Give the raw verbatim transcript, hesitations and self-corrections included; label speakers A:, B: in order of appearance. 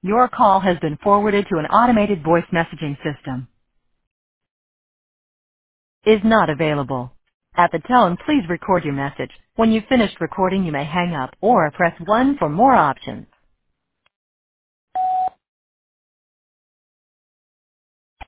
A: Your call has been forwarded to an automated voice messaging system. Is not available. At the tone, please record your message. When you've finished recording, you may hang up or press one for more options.